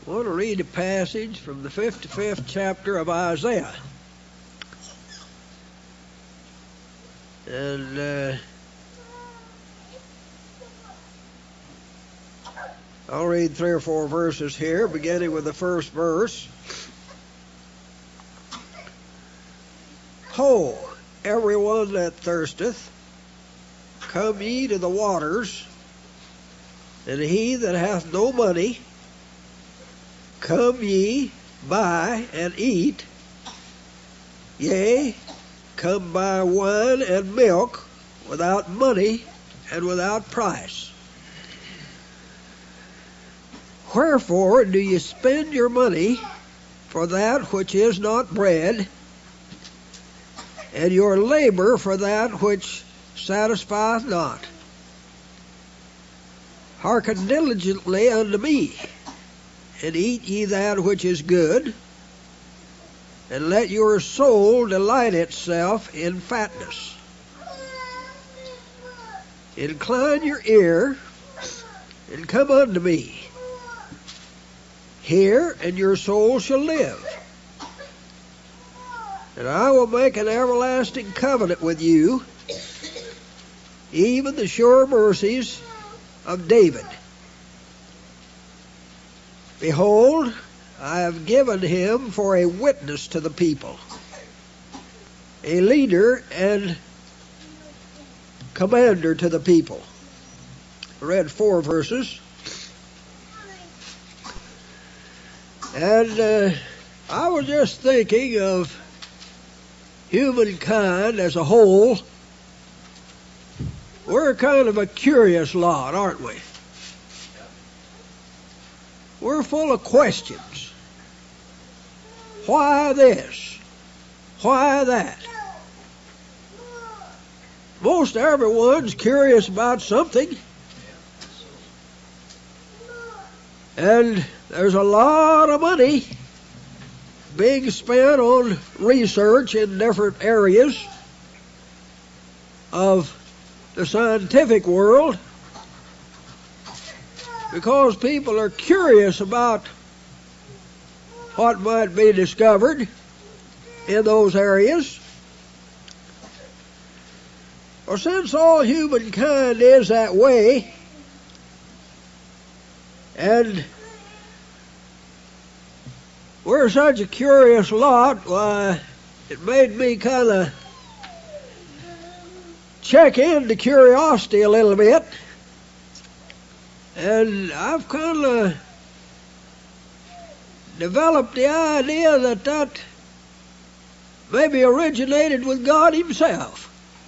I want to read a passage from the 55th chapter of Isaiah. And I'll read 3 or 4 verses here, beginning with the first verse. Ho, everyone that thirsteth, come ye to the waters, and he that hath no money, come ye, buy and eat. Yea, come buy wine and milk without money and without price. Wherefore do ye spend your money for that which is not bread, and your labor for that which satisfieth not? Hearken diligently unto me, and eat ye that which is good, and let your soul delight itself in fatness. Incline your ear, and come unto me. Hear, and your soul shall live. And I will make an everlasting covenant with you, even the sure mercies of David. Behold, I have given him for a witness to the people, a leader and commander to the people. I read 4 verses. And I was just thinking of humankind as a whole. We're kind of a curious lot, aren't we? We're full of questions. Why this? Why that? Most everyone's curious about something. And there's a lot of money being spent on research in different areas of the scientific world, because people are curious about what might be discovered in those areas. Well, since all humankind is that way, and we're such a curious lot, why, it made me kind of check into curiosity a little bit. And I've kind of developed the idea that maybe originated with God himself.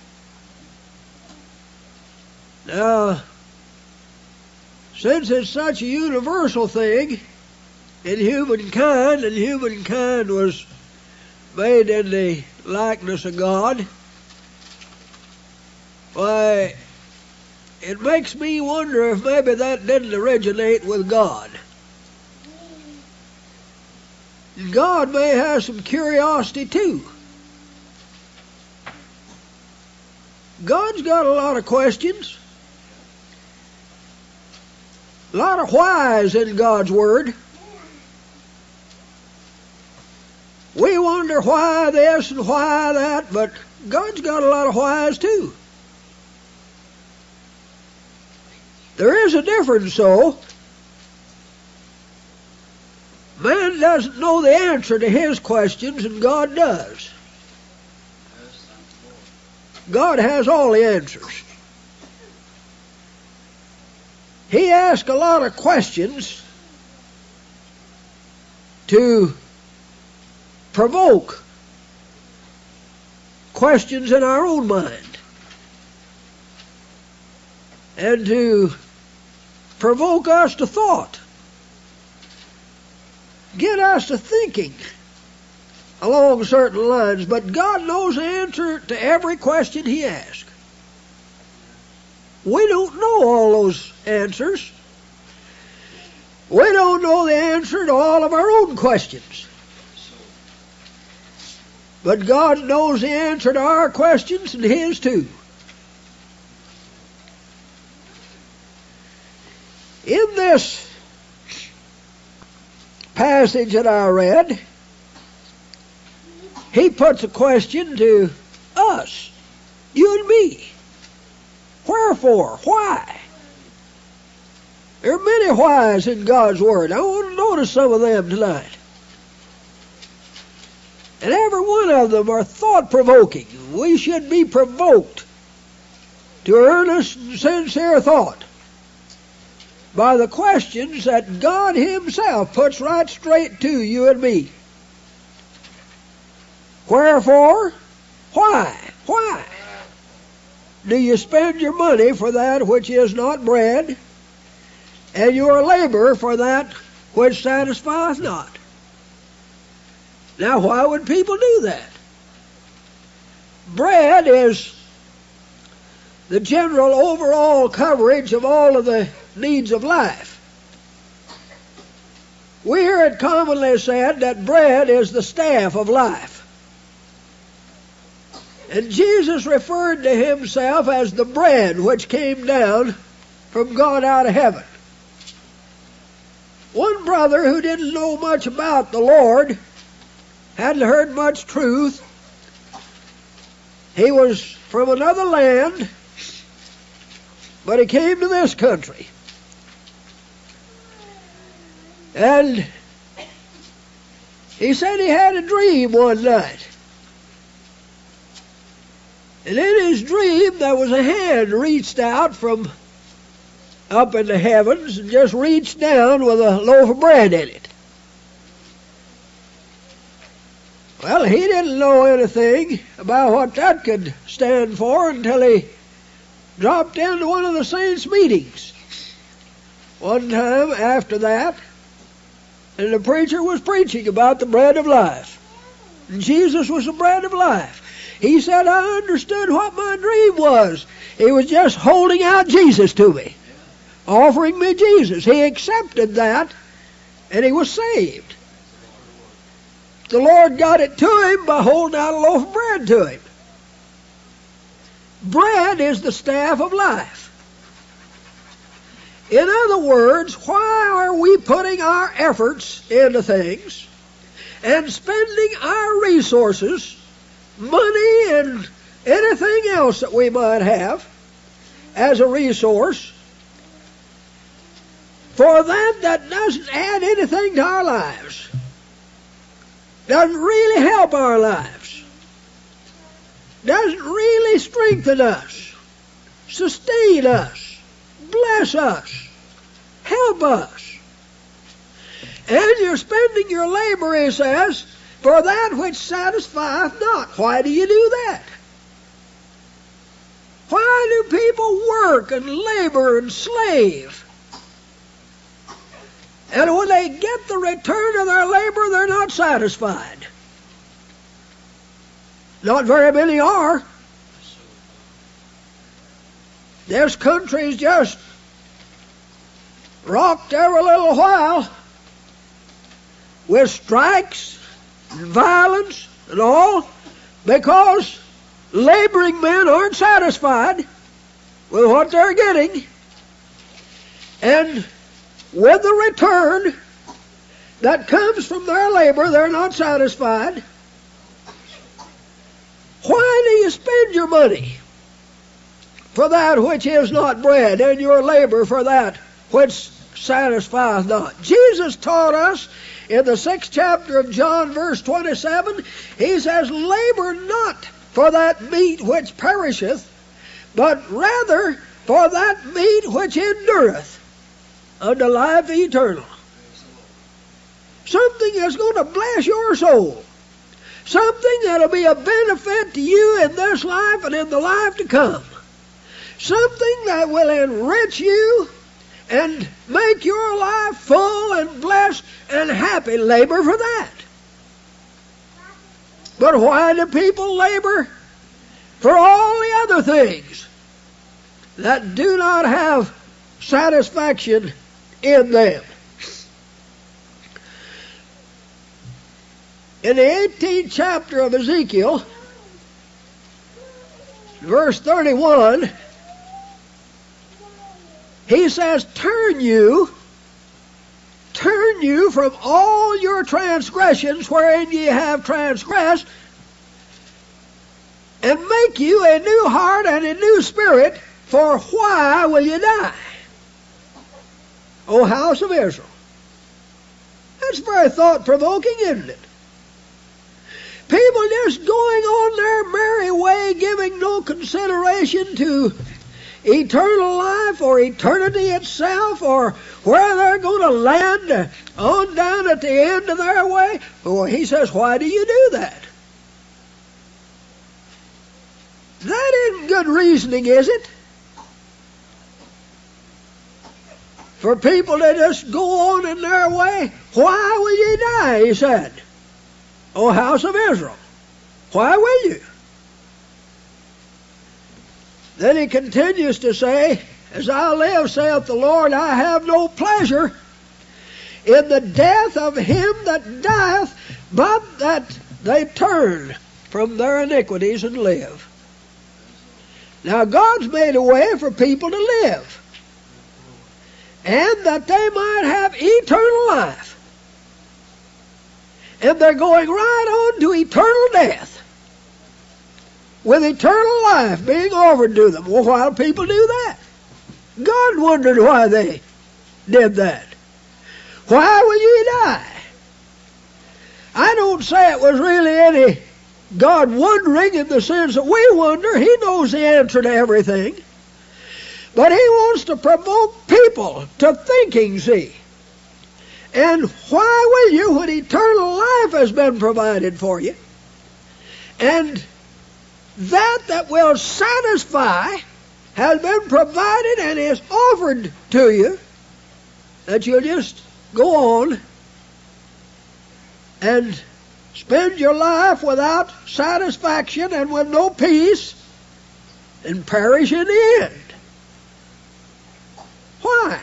Now, since it's such a universal thing in humankind, and humankind was made in the likeness of God, why, it makes me wonder if maybe that didn't originate with God. God may have some curiosity too. God's got a lot of questions, a lot of whys in God's Word. We wonder why this and why that, but God's got a lot of whys too. There is a difference, though. Man doesn't know the answer to his questions, and God does. God has all the answers. He asks a lot of questions to provoke questions in our own mind, and to provoke us to thought, get us to thinking along certain lines. But God knows the answer to every question he asks. We don't know all those answers. We don't know the answer to all of our own questions. But God knows the answer to our questions and his too. In this passage that I read, he puts a question to us, you and me. Wherefore? Why? There are many whys in God's Word. I want to notice some of them tonight. And every one of them are thought-provoking. We should be provoked to earnest and sincere thought by the questions that God Himself puts right straight to you and me. Wherefore? Why? Why do you spend your money for that which is not bread, and your labor for that which satisfieth not? Now, why would people do that? Bread is the general overall coverage of all of the needs of life. We hear it commonly said that bread is the staff of life. And Jesus referred to Himself as the bread which came down from God out of heaven. One brother who didn't know much about the Lord, hadn't heard much truth, he was from another land, but he came to this country. And he said he had a dream one night. And in his dream there was a hand reached out from up in the heavens and just reached down with a loaf of bread in it. Well, he didn't know anything about what that could stand for until he dropped into one of the saints' meetings one time after that, and the preacher was preaching about the bread of life. And Jesus was the bread of life. He said, I understood what my dream was. He was just holding out Jesus to me, offering me Jesus. He accepted that, and he was saved. The Lord got it to him by holding out a loaf of bread to him. Bread is the staff of life. In other words, why are we putting our efforts into things and spending our resources, money and anything else that we might have as a resource, for that doesn't add anything to our lives, doesn't really help our lives, doesn't really strengthen us, sustain us, bless us, help us. And you're spending your labor, he says, for that which satisfieth not. Why do you do that? Why do people work and labor and slave? And when they get the return of their labor, they're not satisfied. Not very many are. This country's just rocked every little while with strikes and violence and all, because laboring men aren't satisfied with what they're getting, and with the return that comes from their labor, they're not satisfied. Why do you spend your money for that which is not bread, and your labor for that which satisfieth not? Jesus taught us in the 6th chapter of John, verse 27, he says, labor not for that meat which perisheth, but rather for that meat which endureth unto life eternal. Something that's going to bless your soul. Something that'll be a benefit to you in this life and in the life to come. Something that will enrich you and make your life full and blessed and happy. Labor for that. But why do people labor for all the other things that do not have satisfaction in them? In the 18th chapter of Ezekiel, verse 31, he says, turn turn you from all your transgressions wherein ye have transgressed, and make you a new heart and a new spirit, for why will you die, O house of Israel? That's very thought-provoking, isn't it? People just going on their merry way, giving no consideration to eternal life or eternity itself, or where they're going to land on down at the end of their way. Well, he says, why do you do that? That isn't good reasoning, is it? For people to just go on in their way. Why will you die, he said, O house of Israel? Why will you? Then he continues to say, as I live, saith the Lord, I have no pleasure in the death of him that dieth, but that they turn from their iniquities and live. Now God's made a way for people to live, and that they might have eternal life. And they're going right on to eternal death, with eternal life being offered to them. Well, why do people do that? God wondered why they did that. Why will you die? I don't say it was really any God wondering in the sense that we wonder. He knows the answer to everything. But he wants to provoke people to thinking, see. And why will you when eternal life has been provided for you? And that will satisfy has been provided and is offered to you, that you'll just go on and spend your life without satisfaction and with no peace and perish in the end. Why?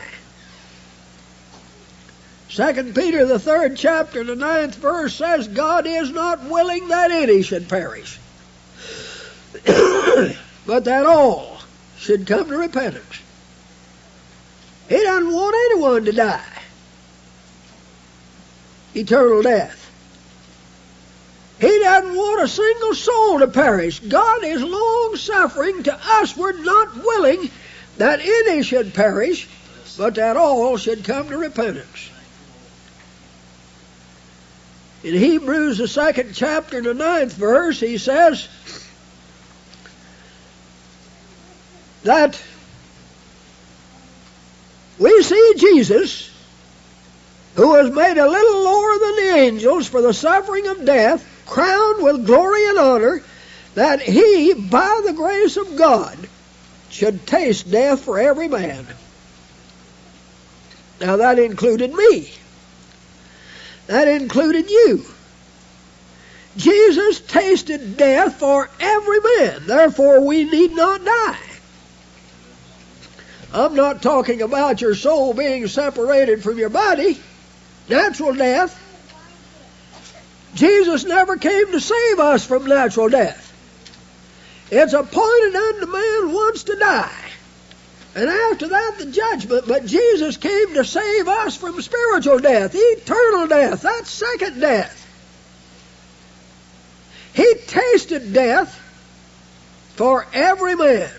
2 Peter, the 3rd chapter, the 9th verse says, God is not willing that any should perish, but that all should come to repentance. He doesn't want anyone to die eternal death. He doesn't want a single soul to perish. God is long-suffering to us. We're not willing that any should perish, but that all should come to repentance. In Hebrews, the 2nd chapter, the 9th verse, he says that we see Jesus, who was made a little lower than the angels for the suffering of death, crowned with glory and honor, that he, by the grace of God, should taste death for every man. Now that included me. That included you. Jesus tasted death for every man. Therefore, we need not die. I'm not talking about your soul being separated from your body. Natural death. Jesus never came to save us from natural death. It's appointed unto man once to die, and after that the judgment. But Jesus came to save us from spiritual death, eternal death. That's second death. He tasted death for every man.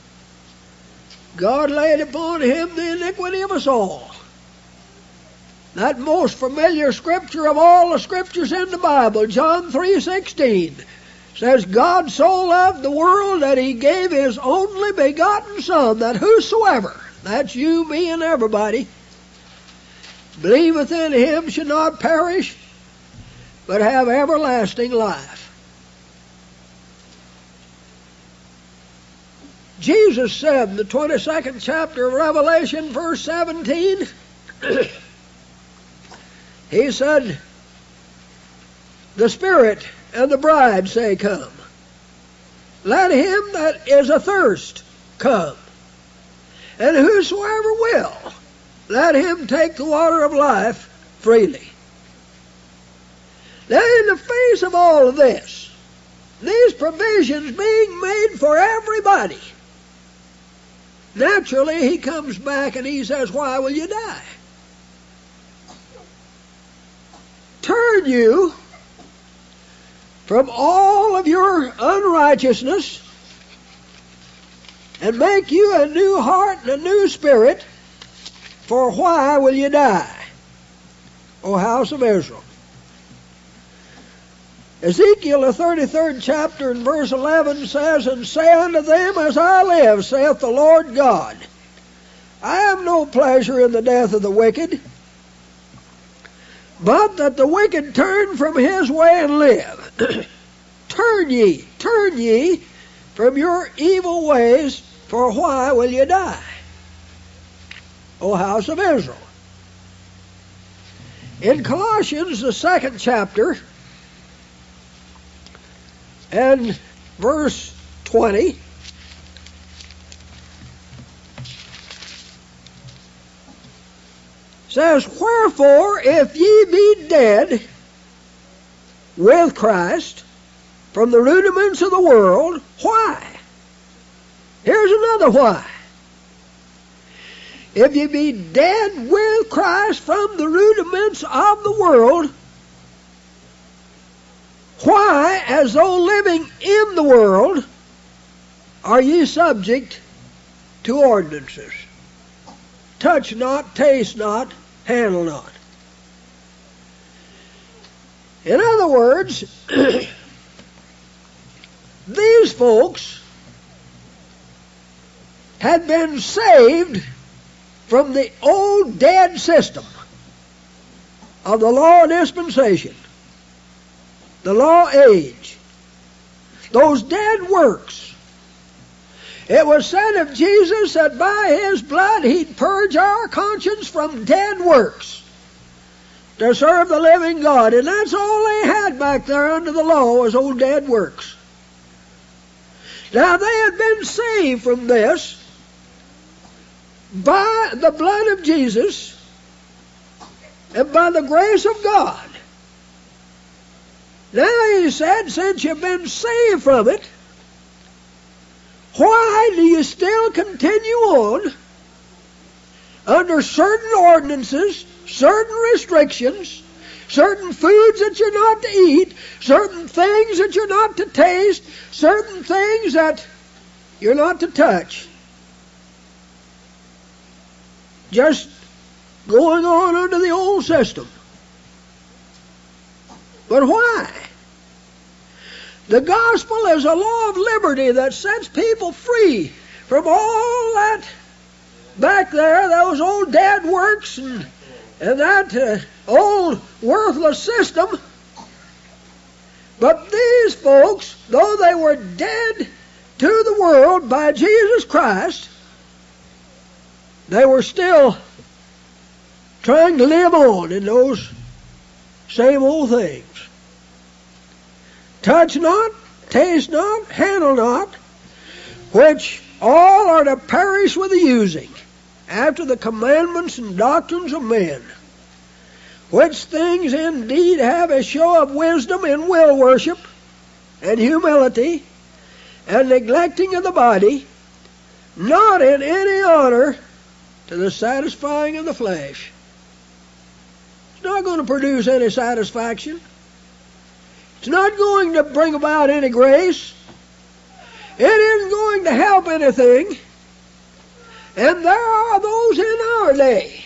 God laid upon him the iniquity of us all. That most familiar scripture of all the scriptures in the Bible, John 3:16, says, God so loved the world that he gave his only begotten Son, that whosoever, that's you, me, and everybody, believeth in him should not perish, but have everlasting life. Jesus said in the 22nd chapter of Revelation, verse 17, he said, the Spirit and the bride say, come. Let him that is athirst come. And whosoever will, let him take the water of life freely. Now, in the face of all of this, these provisions being made for everybody, naturally he comes back and he says, why will you die? turn you from all of your unrighteousness and make you a new heart and a new spirit, for why will you die, O house of Israel? Ezekiel, the 33rd chapter and verse 11 says, And say unto them, As I live, saith the Lord God, I have no pleasure in the death of the wicked, but that the wicked turn from his way and live. Turn ye from your evil ways, for why will you die, O house of Israel? In Colossians, the 2nd chapter, and verse 20, says, Wherefore, if ye be dead with Christ from the rudiments of the world, why? Here's another why. If ye be dead with Christ from the rudiments of the world, why, as though living in the world, are ye subject to ordinances? Touch not, taste not, handle not. In other words, these folks had been saved from the old dead system of the law dispensation, the law age, those dead works. It was said of Jesus that by His blood He'd purge our conscience from dead works to serve the living God. And that's all they had back there under the law, was old dead works. Now they had been saved from this by the blood of Jesus and by the grace of God. Now He said, since you've been saved from it, why do you still continue on under certain ordinances, certain restrictions, certain foods that you're not to eat, certain things that you're not to taste, certain things that you're not to touch? Just going on under the old system. But why? The gospel is a law of liberty that sets people free from all that back there, those old dead works and that old worthless system. But these folks, though they were dead to the world by Jesus Christ, they were still trying to live on in those same old things. Touch not, taste not, handle not, which all are to perish with the using, after the commandments and doctrines of men, which things indeed have a show of wisdom in will worship, and humility, and neglecting of the body, not in any honor to the satisfying of the flesh. It's not going to produce any satisfaction. It's not going to bring about any grace. It isn't going to help anything. And there are those in our day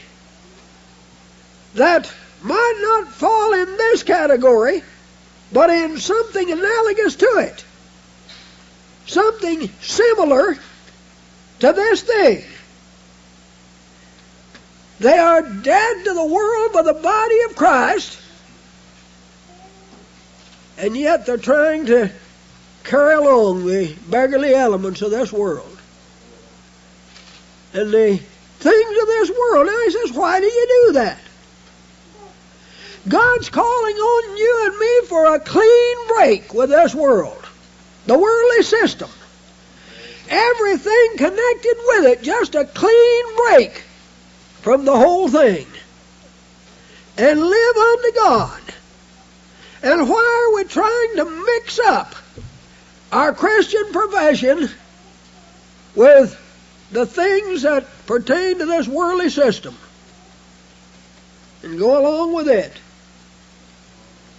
that might not fall in this category, but in something analogous to it. Something similar to this thing. They are dead to the world by the body of Christ, and yet they're trying to carry along the beggarly elements of this world and the things of this world. Now He says, why do you do that? God's calling on you and me for a clean break with this world, the worldly system. Everything connected with it, just a clean break from the whole thing, and live unto God. And why are we trying to mix up our Christian profession with the things that pertain to this worldly system and go along with it?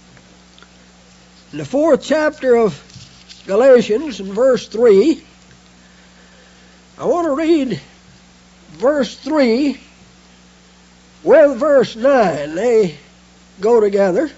In the 4th chapter of Galatians, in verse 3, I want to read verse 3 with verse 9. They go together.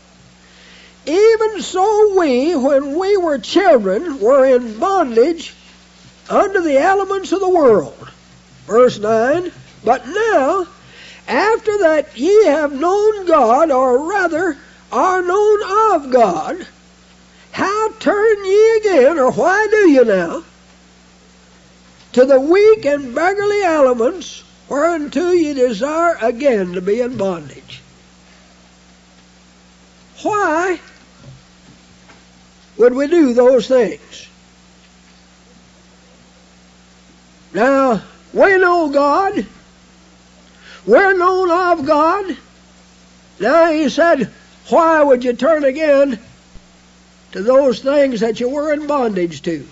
Even so we, when we were children, were in bondage under the elements of the world. Verse 9, but now, after that ye have known God, or rather are known of God, how turn ye again, or why do you now, to the weak and beggarly elements, whereunto ye desire again to be in bondage? Why would we do those things? Now, we know God. We're known of God. Now he said, why would you turn again to those things that you were in bondage to?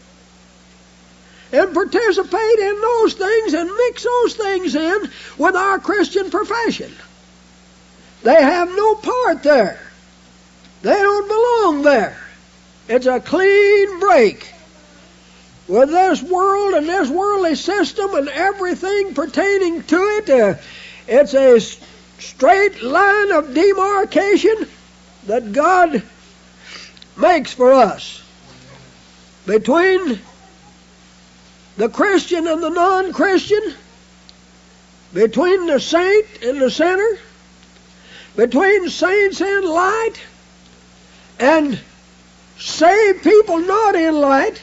And participate in those things and mix those things in with our Christian profession. They have no part there. They don't belong there. It's a clean break with this world and this worldly system and everything pertaining to it. It's a straight line of demarcation that God makes for us between the Christian and the non-Christian, between the saint and the sinner, between saints in light and saved people not in light.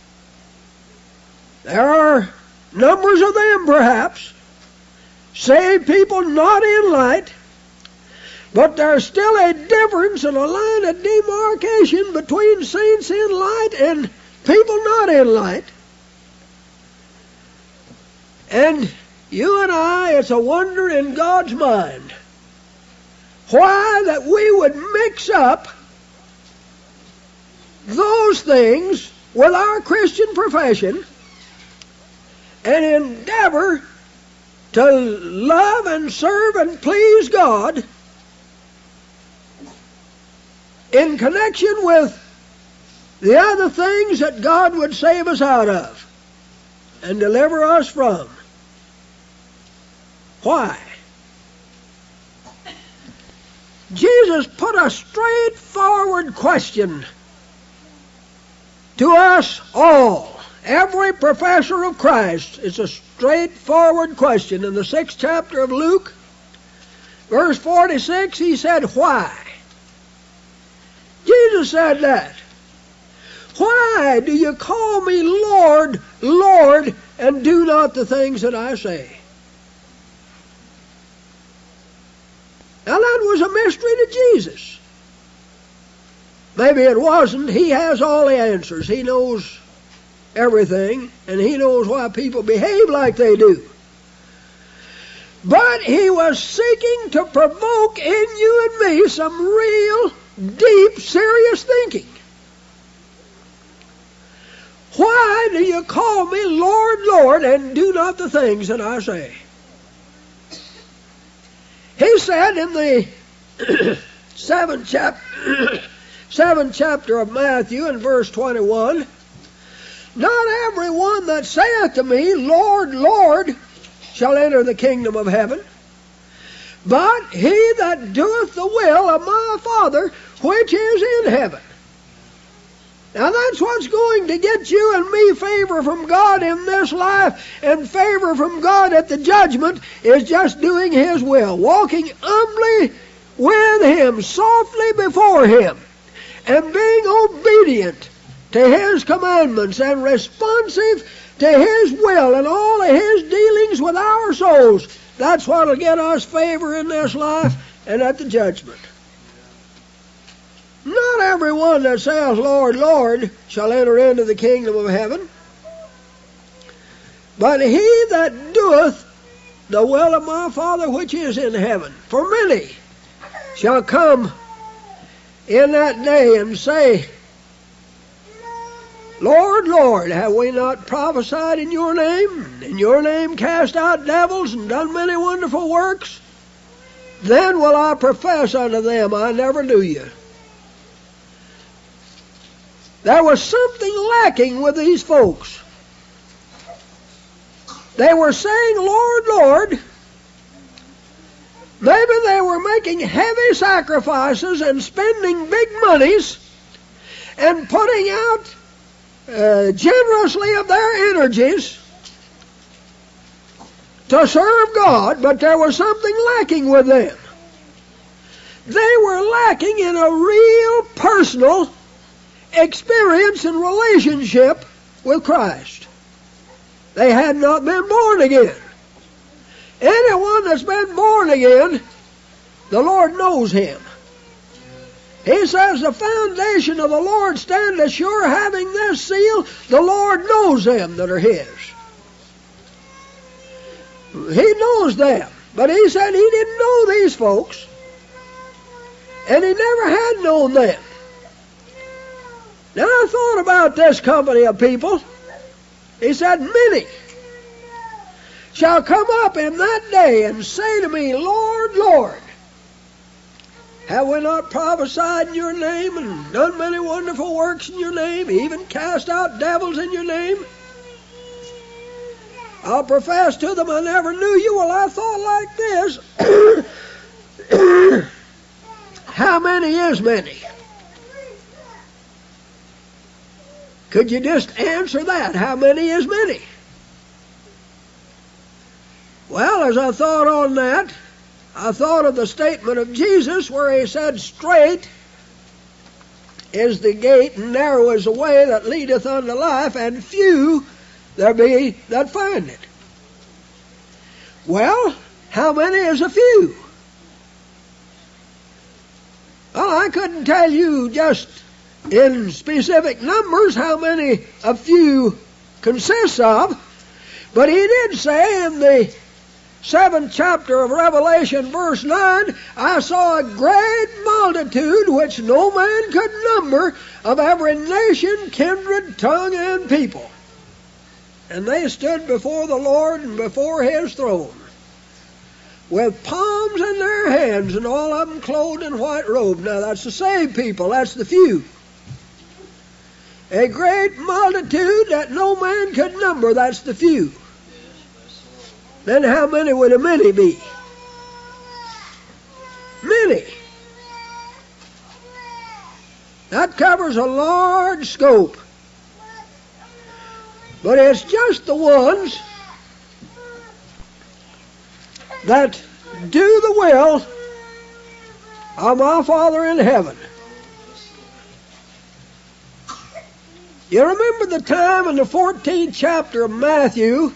There are numbers of them, perhaps, saved people not in light, but there's still a difference and a line of demarcation between saints in light and people not in light. And you and I, it's a wonder in God's mind why that we would mix up those things with our Christian profession and endeavor to love and serve and please God in connection with the other things that God would save us out of and deliver us from. Why? Jesus put a straightforward question to us all. Every professor of Christ. It's a straightforward question. In the 6th chapter of Luke, verse 46, he said, why? Jesus said that. Why do you call me Lord, Lord, and do not the things that I say? Now that was a mystery to Jesus. Maybe it wasn't. He has all the answers. He knows everything, and he knows why people behave like they do. But he was seeking to provoke in you and me some real, deep, serious thinking. Why do you call me Lord, Lord, and do not the things that I say? He said in the 7th chapter of Matthew, in verse 21, not every one that saith to me, Lord, Lord, shall enter the kingdom of heaven, but he that doeth the will of my Father which is in heaven. Now that's what's going to get you and me favor from God in this life and favor from God at the judgment, is just doing His will, walking humbly with Him, softly before Him, and being obedient to His commandments and responsive to His will and all of His dealings with our souls. That's what will get us favor in this life and at the judgment. Not everyone that says, Lord, Lord, shall enter into the kingdom of heaven, but he that doeth the will of my Father which is in heaven. For many shall come in that day and say, Lord, Lord, have we not prophesied in your name? In your name cast out devils and done many wonderful works? Then will I profess unto them, I never knew you. There was something lacking with these folks. They were saying, Lord, Lord. Maybe they were making heavy sacrifices and spending big monies and putting out generously of their energies to serve God, but there was something lacking with them. They were lacking in a real personal experience and relationship with Christ. They had not been born again. Anyone that's been born again, the Lord knows him. He says the foundation of the Lord standeth sure, having this seal, the Lord knows them that are his. He knows them. But he said he didn't know these folks. And he never had known them. Now I thought about this company of people. He said, many shall come up in that day and say to me, Lord, Lord, have we not prophesied in your name and done many wonderful works in your name, even cast out devils in your name? I'll profess to them I never knew you. Well, I thought like this. How many is many? Could you just answer that? How many is many? Well, as I thought on that, I thought of the statement of Jesus where he said, straight is the gate and narrow is the way that leadeth unto life, and few there be that find it. Well, how many is a few? Well, I couldn't tell you just in specific numbers how many a few consists of, but he did say in the 7th chapter of Revelation, verse 9, I saw a great multitude which no man could number, of every nation, kindred, tongue, and people. And they stood before the Lord and before his throne, with palms in their hands, and all of them clothed in white robes. Now that's the saved people, that's the few. A great multitude that no man could number, that's the few. Then how many would a many be? Many. That covers a large scope. But it's just the ones that do the will of my Father in heaven. You remember the time in the 14th chapter of Matthew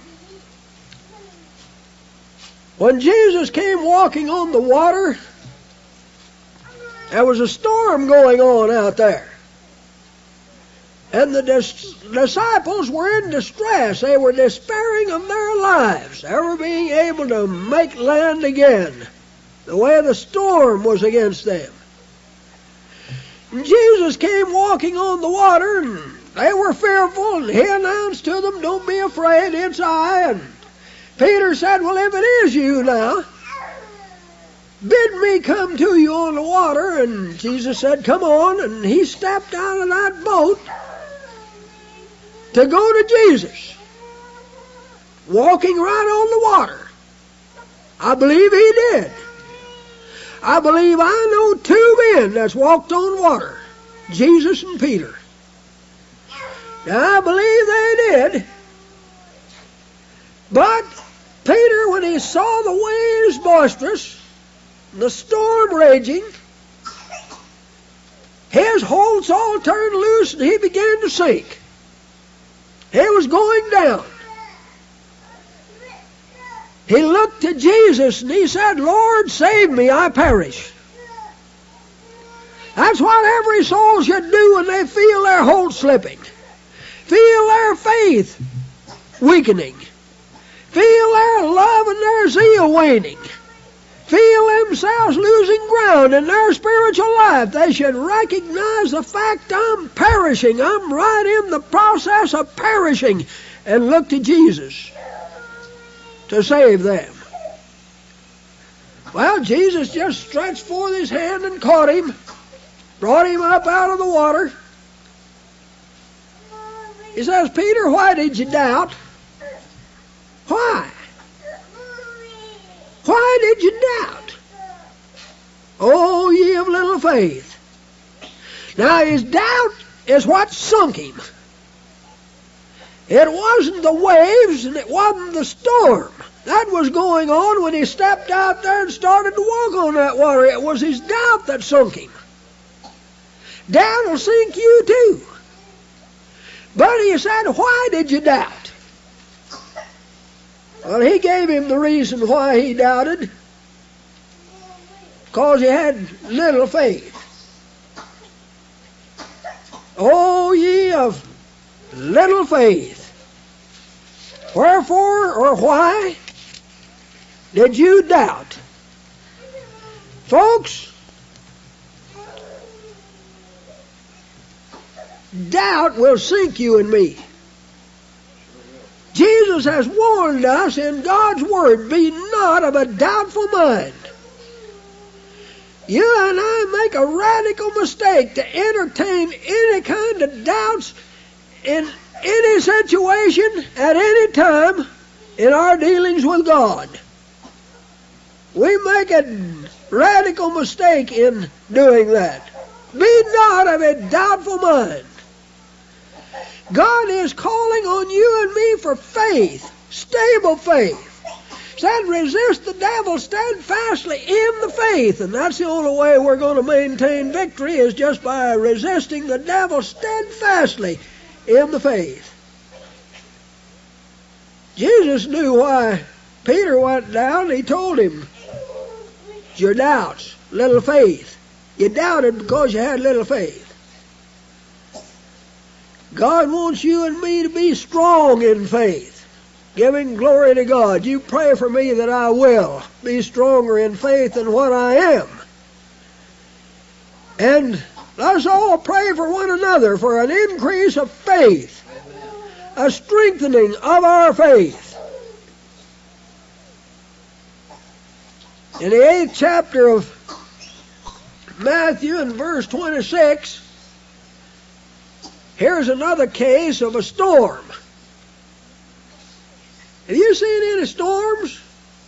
when Jesus came walking on the water? There was a storm going on out there. And the disciples were in distress. They were despairing of their lives, ever being able to make land again, the way the storm was against them. And Jesus came walking on the water, and they were fearful, and he announced to them, don't be afraid, it's I. And Peter said, well, if it is you now, bid me come to you on the water. And Jesus said, come on. And he stepped out of that boat to go to Jesus, walking right on the water. I believe he did. I believe I know two men that's walked on water, Jesus and Peter. Now, I believe they did. But Peter, when he saw the waves boisterous, the storm raging, his holds all turned loose and he began to sink. He was going down. He looked to Jesus and he said, Lord, save me, I perish. That's what every soul should do when they feel their hold slipping, feel their faith weakening, feel their love and their zeal waning, feel themselves losing ground in their spiritual life. They should recognize the fact, I'm perishing. I'm right in the process of perishing, and look to Jesus to save them. Well, Jesus just stretched forth his hand and caught him, brought him up out of the water, He says, Peter, why did you doubt? Why? Why did you doubt? Oh, ye of little faith. Now, his doubt is what sunk him. It wasn't the waves and it wasn't the storm. That was going on when he stepped out there and started to walk on that water. It was his doubt that sunk him. Doubt will sink you too. But he said, why did you doubt? Well, he gave him the reason why he doubted. Because he had little faith. O ye of little faith. Wherefore or why did you doubt? Folks, doubt will sink you and me. Jesus has warned us in God's Word, be not of a doubtful mind. You and I make a radical mistake to entertain any kind of doubts in any situation at any time in our dealings with God. We make a radical mistake in doing that. Be not of a doubtful mind. God is calling on you and me for faith, stable faith. He said, resist the devil steadfastly in the faith. And that's the only way we're going to maintain victory, is just by resisting the devil steadfastly in the faith. Jesus knew why Peter went down. He told him, your doubts, little faith. You doubted because you had little faith. God wants you and me to be strong in faith, giving glory to God. You pray for me that I will be stronger in faith than what I am. And let's all pray for one another for an increase of faith, a strengthening of our faith. In the 8th chapter of Matthew, in verse 26, here's another case of a storm. Have you seen any storms?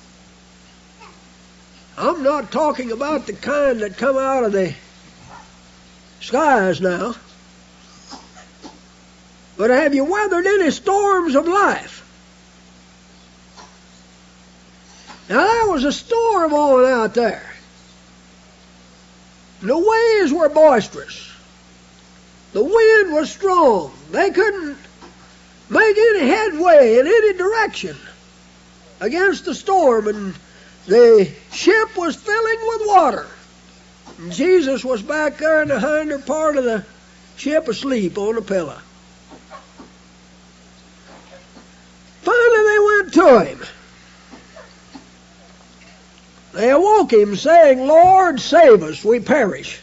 I'm not talking about the kind that come out of the skies now. But have you weathered any storms of life? Now there was a storm on out there. The waves were boisterous. The wind was strong. They couldn't make any headway in any direction against the storm, and the ship was filling with water. And Jesus was back there in the hinder part of the ship asleep on a pillow. Finally they went to him. They awoke him, saying, Lord, save us, we perish.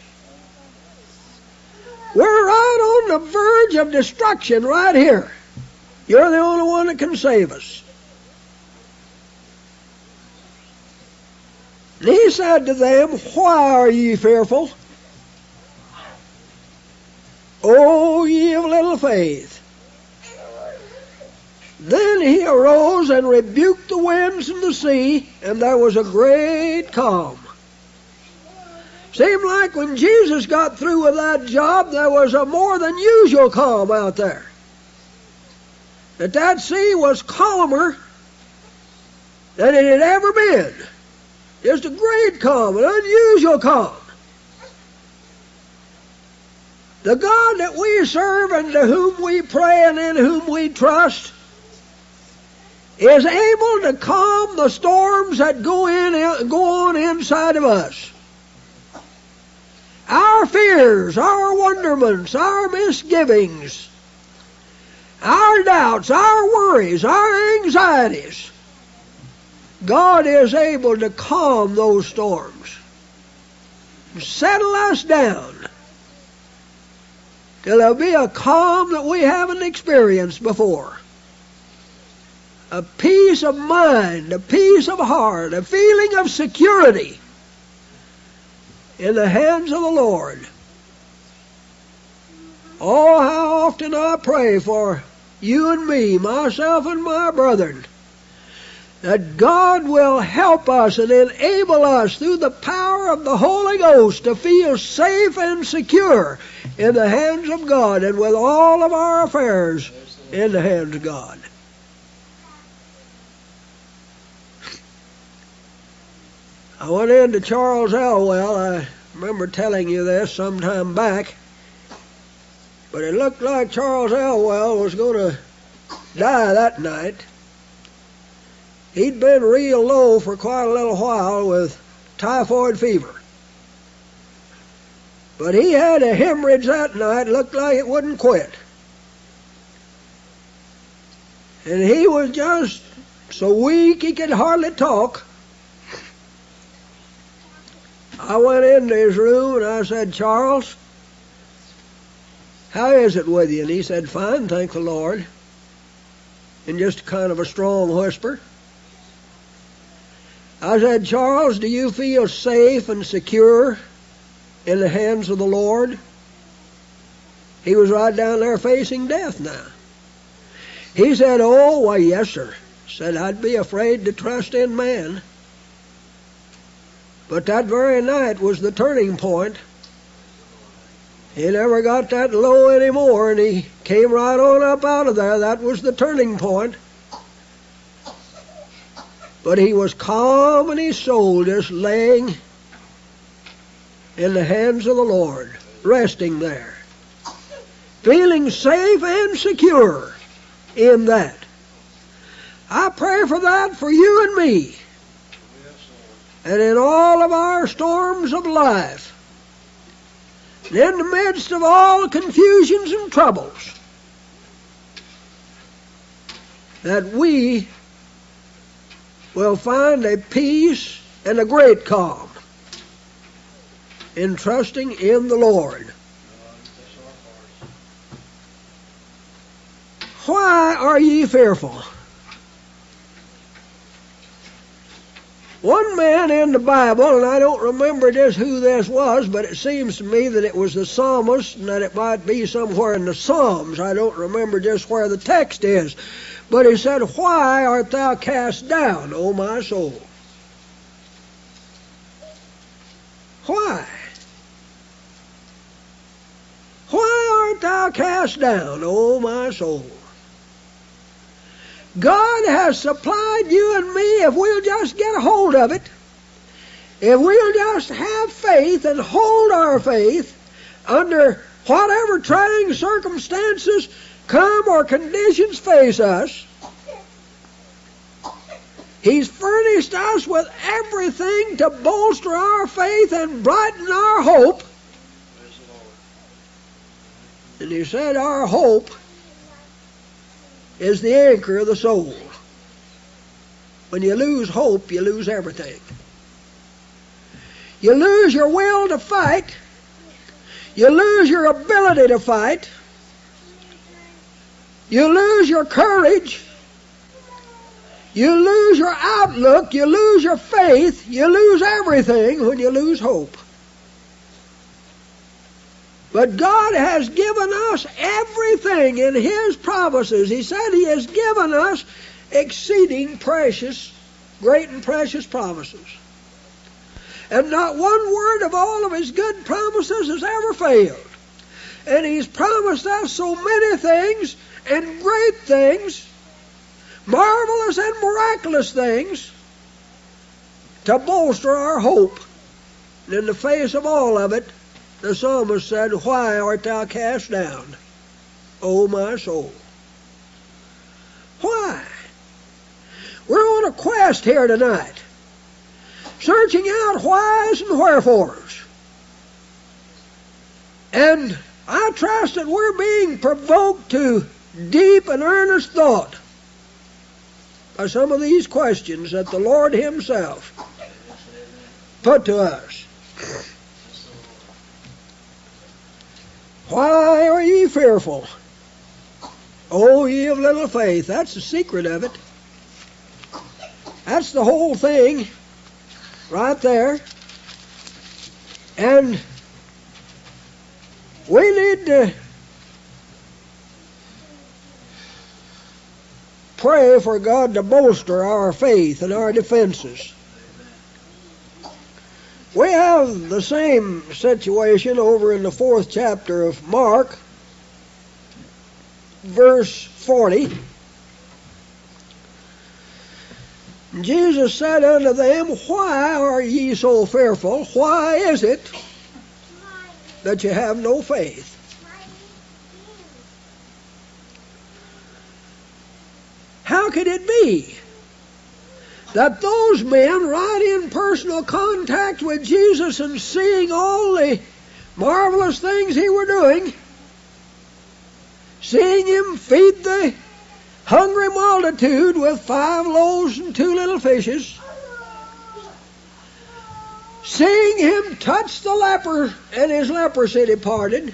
We're right on the verge of destruction right here. You're the only one that can save us. And he said to them, why are ye fearful? O ye of little faith. Then he arose and rebuked the winds and the sea, and there was a great calm. Seemed like when Jesus got through with that job, there was a more than usual calm out there. That sea was calmer than it had ever been. Just a great calm, an unusual calm. The God that we serve and to whom we pray and in whom we trust is able to calm the storms that go on inside of us. Our fears, our wonderments, our misgivings, our doubts, our worries, our anxieties. God is able to calm those storms, settle us down till there'll be a calm that we haven't experienced before. A peace of mind, a peace of heart, a feeling of security in the hands of the Lord. Oh, how often I pray for you and me, myself and my brethren, that God will help us and enable us through the power of the Holy Ghost to feel safe and secure in the hands of God and with all of our affairs in the hands of God. I went into Charles Elwell. I remember telling you this some time back, but it looked like Charles Elwell was going to die that night. He'd been real low for quite a little while with typhoid fever. But he had a hemorrhage that night, looked like it wouldn't quit. And he was just so weak he could hardly talk. I went into his room and I said, Charles, how is it with you? And he said, fine, thank the Lord. In just kind of a strong whisper. I said, Charles, do you feel safe and secure in the hands of the Lord? He was right down there facing death now. He said, oh, why, yes, sir. Said, I'd be afraid to trust in man. But that very night was the turning point. He never got that low anymore, and he came right on up out of there. That was the turning point. But he was calm in his soul, just laying in the hands of the Lord, resting there, feeling safe and secure in that. I pray for that for you and me, and in all of our storms of life, and in the midst of all confusions and troubles, that we will find a peace and a great calm in trusting in the Lord. Why are ye fearful? One man in the Bible, and I don't remember just who this was, but it seems to me that it was the psalmist and that it might be somewhere in the Psalms. I don't remember just where the text is. But he said, why art thou cast down, O my soul? Why? Why art thou cast down, O my soul? God has supplied you and me if we'll just get a hold of it. If we'll just have faith and hold our faith under whatever trying circumstances come or conditions face us, He's furnished us with everything to bolster our faith and brighten our hope. And He said our hope is the anchor of the soul. When you lose hope, you lose everything. You lose your will to fight. You lose your ability to fight. You lose your courage. You lose your outlook. You lose your faith. You lose everything when you lose hope. But God has given us everything in His promises. He said He has given us exceeding precious, great and precious promises. And not one word of all of His good promises has ever failed. And He's promised us so many things and great things, marvelous and miraculous things, to bolster our hope. And in the face of all of it, the psalmist said, why art thou cast down, O my soul? Why? We're on a quest here tonight, searching out whys and wherefores. And I trust that we're being provoked to deep and earnest thought by some of these questions that the Lord Himself put to us. Why are ye fearful, O ye of little faith? That's the secret of it. That's the whole thing right there. And we need to pray for God to bolster our faith and our defenses. We have the same situation over in the 4th chapter of Mark, verse 40. Jesus said unto them, Why are ye so fearful? Why is it that you have no faith? How could it be that those men, right in personal contact with Jesus and seeing all the marvelous things he were doing, seeing him feed the hungry multitude with 5 loaves and 2 little fishes, seeing him touch the leper and his leprosy departed,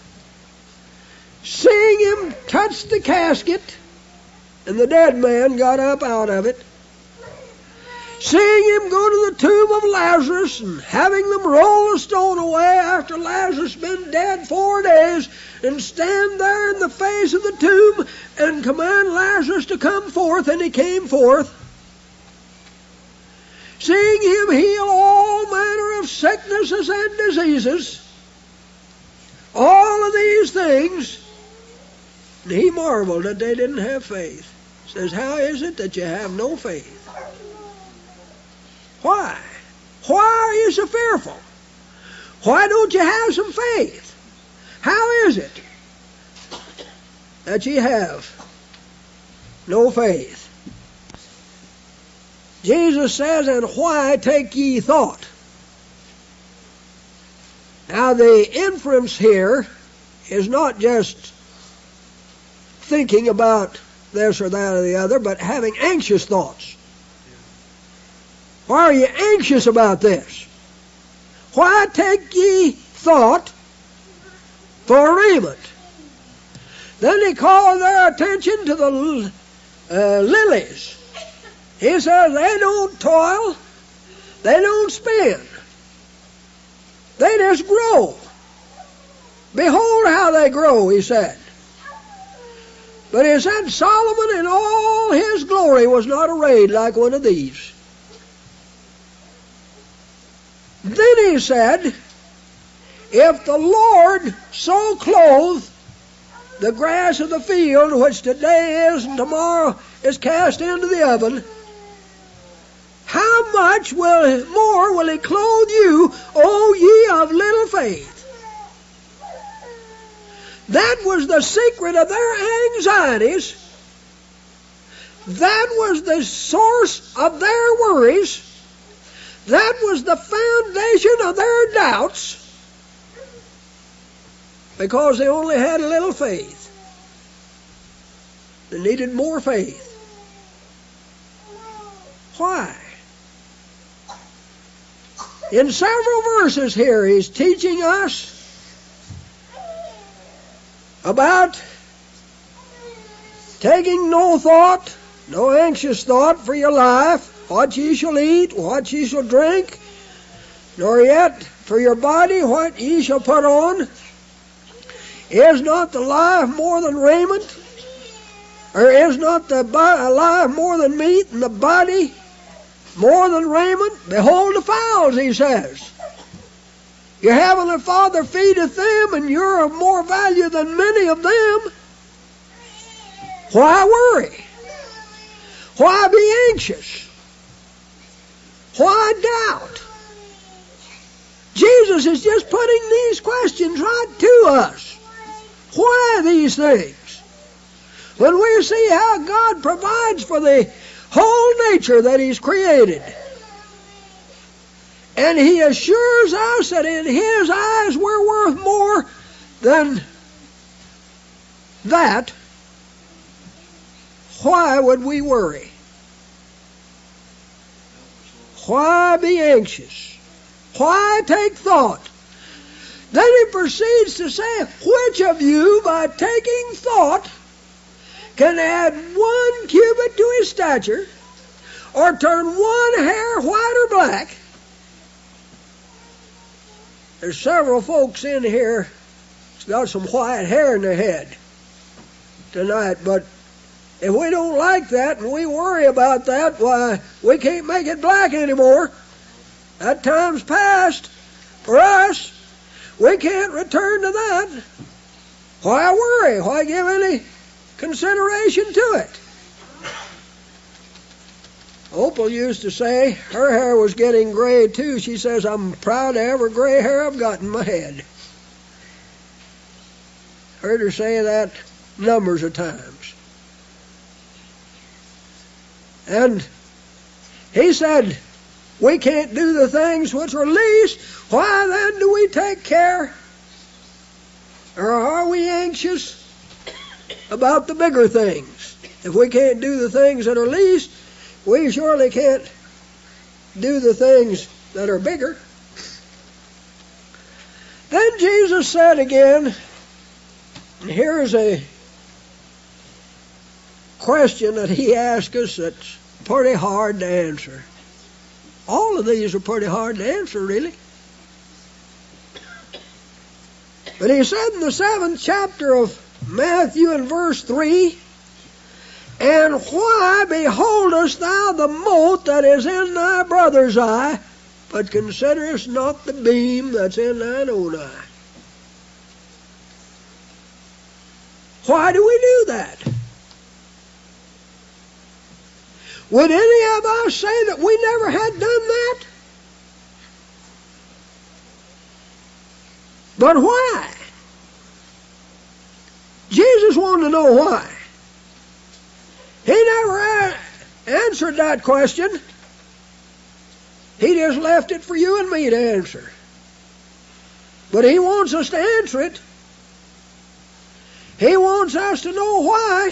seeing him touch the casket and the dead man got up out of it, seeing him go to the tomb of Lazarus and having them roll the stone away after Lazarus been dead 4 days, and stand there in the face of the tomb and command Lazarus to come forth, and he came forth. Seeing him heal all manner of sicknesses and diseases, all of these things, and he marveled that they didn't have faith. Says, how is it that you have no faith? Why? Why are you so fearful? Why don't you have some faith? How is it that ye have no faith? Jesus says, and why take ye thought? Now the inference here is not just thinking about this or that or the other, but having anxious thoughts. Why are you anxious about this? Why take ye thought for raiment? Then he called their attention to the lilies. He says they don't toil, they don't spin, they just grow. Behold how they grow, he said. But he said Solomon in all his glory was not arrayed like one of these. Then he said, if the Lord so clothe the grass of the field, which today is and tomorrow is cast into the oven, how much more will he clothe you, O ye of little faith? That was the secret of their anxieties. That was the source of their worries. That was the foundation of their doubts, because they only had a little faith. They needed more faith. Why? In several verses here, he's teaching us about taking no thought, no anxious thought for your life, what ye shall eat, what ye shall drink, nor yet for your body what ye shall put on. Is not the life more than raiment? Or is not the life more than meat, and the body more than raiment? Behold the fowls, he says. Your heavenly Father feedeth them, and you're of more value than many of them. Why worry? Why be anxious? Why doubt? Jesus is just putting these questions right to us. Why these things? When we see how God provides for the whole nature that He's created, and He assures us that in His eyes we're worth more than that, why would we worry? Why be anxious? Why take thought? Then he proceeds to say, which of you by taking thought can add 1 cubit to his stature, or turn 1 hair white or black? There's several folks in here that's got some white hair in their head tonight, but If we don't like that and we worry about that, why, we can't make it black anymore. That time's past for us. We can't return to that. Why worry? Why give any consideration to it? Opal used to say her hair was getting gray too. She says, I'm proud of every gray hair I've got in my head. Heard her say that numbers of times. And he said, we can't do the things which are least. Why then do we take care? Or are we anxious about the bigger things? If we can't do the things that are least, we surely can't do the things that are bigger. Then Jesus said again, and here's a question that he asked us that's pretty hard to answer. All of these are pretty hard to answer, really. But he said in the 7th chapter of Matthew in verse 3, and why beholdest thou the mote that is in thy brother's eye, but considerest not the beam that's in thine own eye? Why do we do that? Would any of us say that we never had done that? But why? Jesus wanted to know why. He never answered that question. He just left it for you and me to answer. But he wants us to answer it. He wants us to know why.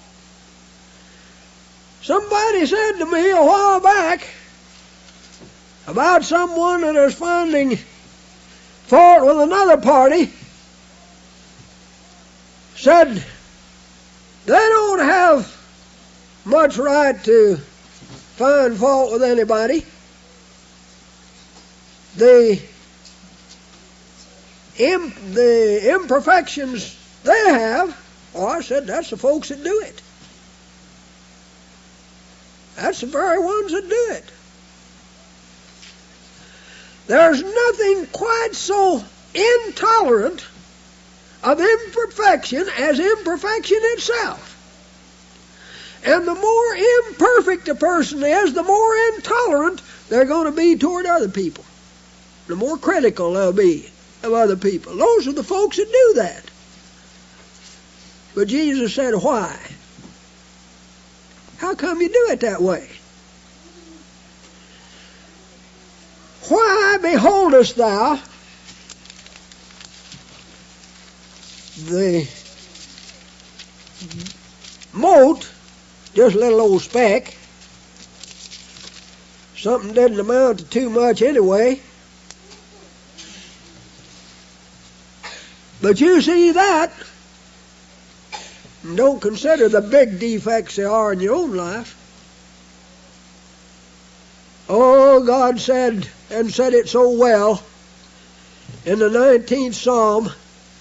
Somebody said to me a while back about someone that is finding fault with another party, said they don't have much right to find fault with anybody. The imperfections they have, I said, that's the folks that do it. That's the very ones that do it. There's nothing quite so intolerant of imperfection as imperfection itself. And the more imperfect a person is, the more intolerant they're going to be toward other people. The more critical they'll be of other people. Those are the folks that do that. But Jesus said, why? How come you do it that way? Why beholdest thou the mote, just a little old speck, something didn't amount to too much anyway, but you see that and don't consider the big defects there are in your own life. Oh, God said, and said it so well, in the 19th Psalm,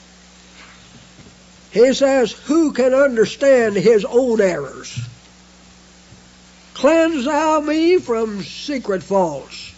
he says, who can understand his own errors? Cleanse thou me from secret faults.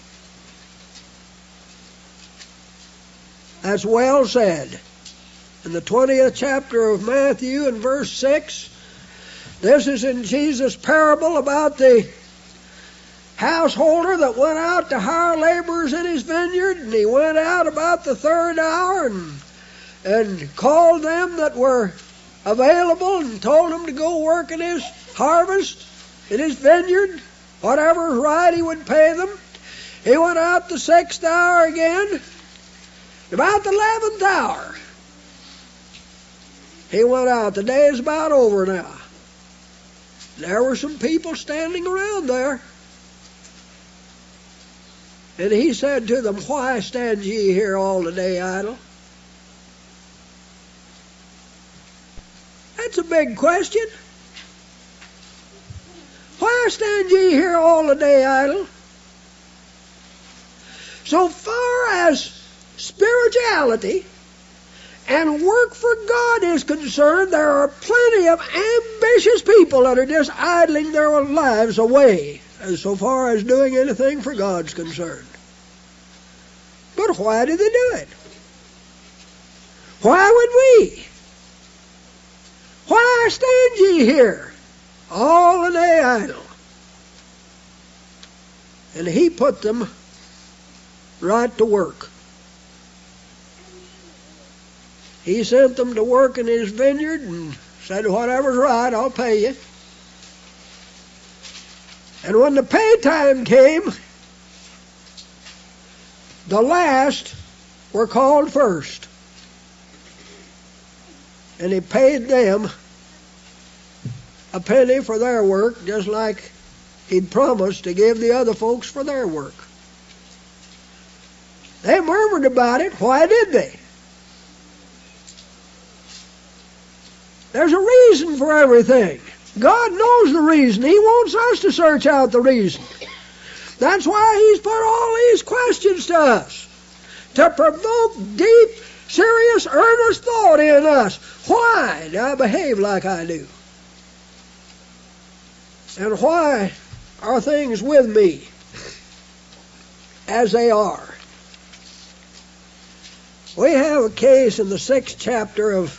That's well said. In the 20th chapter of Matthew in verse 6, this is in Jesus' parable about the householder that went out to hire laborers in his vineyard, and he went out about the 3rd hour and called them that were available and told them to go work in his harvest, in his vineyard, whatever was right he would pay them. He went out the 6th hour again. About the 11th hour, he went out. The day is about over now. There were some people standing around there. And he said to them, why stand ye here all the day idle? That's a big question. Why stand ye here all the day idle? So far as spirituality and work for God is concerned, there are plenty of ambitious people that are just idling their lives away as so far as doing anything for God's concerned. But why do they do it? Why would we? Why stand ye here all the day idle? And he put them right to work. He sent them to work in his vineyard and said, whatever's right, I'll pay you. And when the pay time came, the last were called first. And he paid them a penny for their work, just like he'd promised to give the other folks for their work. They murmured about it. Why did they? There's a reason for everything. God knows the reason. He wants us to search out the reason. That's why He's put all these questions to us, to provoke deep, serious, earnest thought in us. Why do I behave like I do? And why are things with me as they are? We have a case in the 6th chapter of,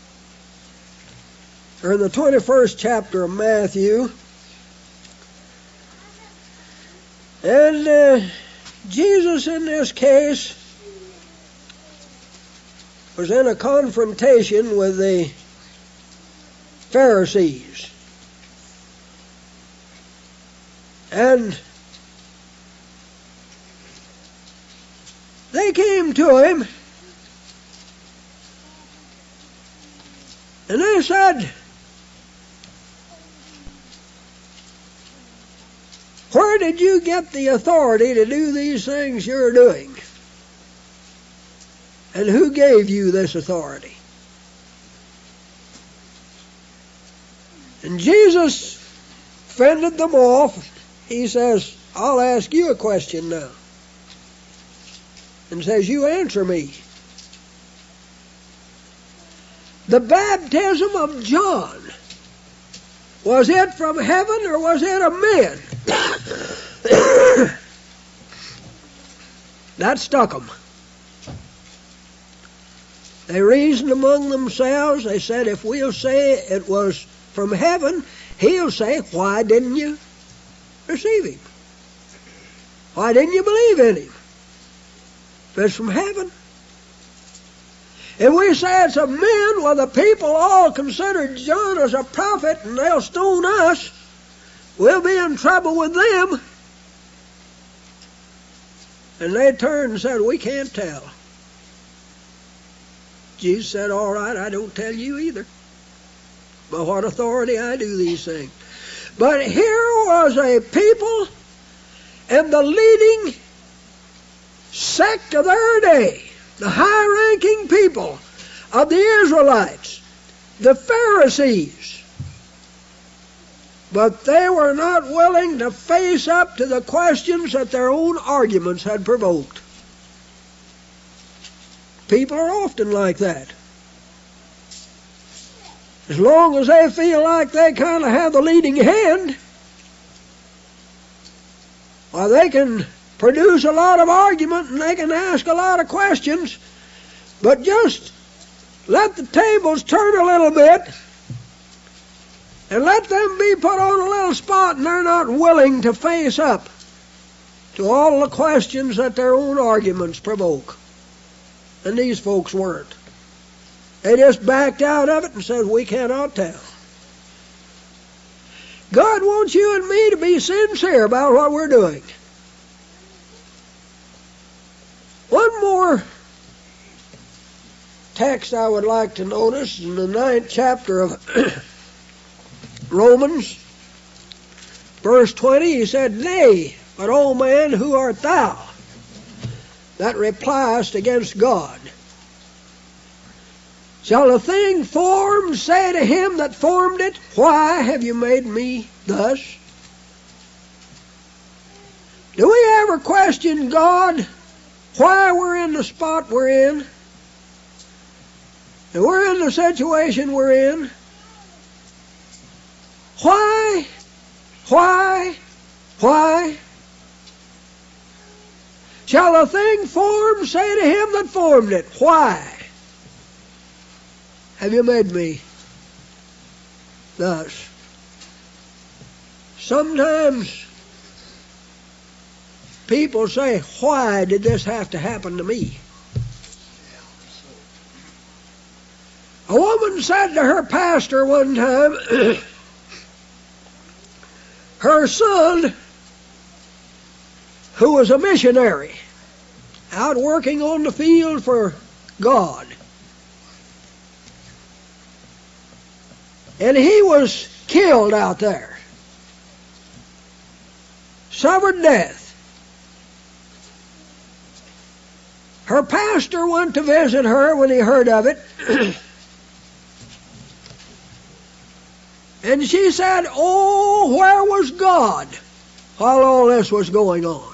or in the 21st chapter of Matthew. And Jesus in this case was in a confrontation with the Pharisees. And they came to him and they said, where did you get the authority to do these things you're doing? And who gave you this authority? And Jesus fended them off. He says, I'll ask you a question now. And says, you answer me. The baptism of John, was it from heaven or was it of men? That stuck them. They reasoned among themselves. They said, if we'll say it was from heaven, he'll say, why didn't you receive him? Why didn't you believe in him? If it's from heaven. If we say it's of men, well, the people all consider John as a prophet and they'll stone us. We'll be in trouble with them. And they turned and said, we can't tell. Jesus said, all right, I don't tell you either. By what authority I do these things. But here was a people in the leading sect of their day, the high-ranking people of the Israelites, the Pharisees. But they were not willing to face up to the questions that their own arguments had provoked. People are often like that. As long as they feel like they kind of have the leading hand, well, they can produce a lot of argument and they can ask a lot of questions, but just let the tables turn a little bit and let them be put on a little spot and they're not willing to face up to all the questions that their own arguments provoke. And these folks weren't. They just backed out of it and said, we cannot tell. God wants you and me to be sincere about what we're doing. One more text I would like to notice in the 9th chapter of Romans, verse 20, he said, nay, but O man, who art thou that repliest against God? Shall a thing formed say to him that formed it, why have you made me thus? Do we ever question God why we're in the spot we're in? And we're in the situation we're in. Why? Shall a thing formed say to him that formed it, why? Have you made me thus? Sometimes people say, why did this have to happen to me? A woman said to her pastor one time, her son, who was a missionary, out working on the field for God, and he was killed out there, suffered death. Her pastor went to visit her when he heard of it, and she said, oh, where was God while all this was going on?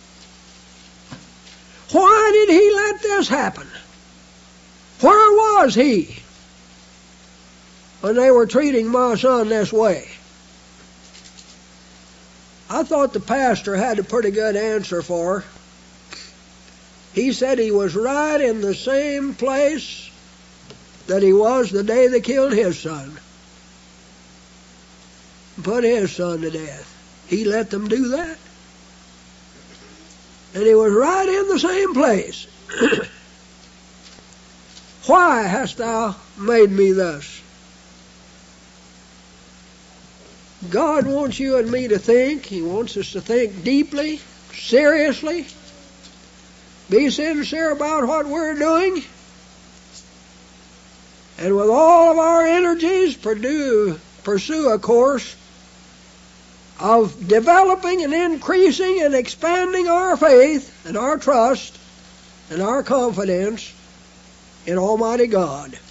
Why did he let this happen? Where was he when they were treating my son this way? I thought the pastor had a pretty good answer for her. He said he was right in the same place that he was the day they killed his son. Put his son to death. He let them do that. And he was right in the same place. Why hast thou made me thus? God wants you and me to think. He wants us to think deeply, seriously, be sincere about what we're doing, and with all of our energies pursue a course of developing and increasing and expanding our faith and our trust and our confidence in Almighty God.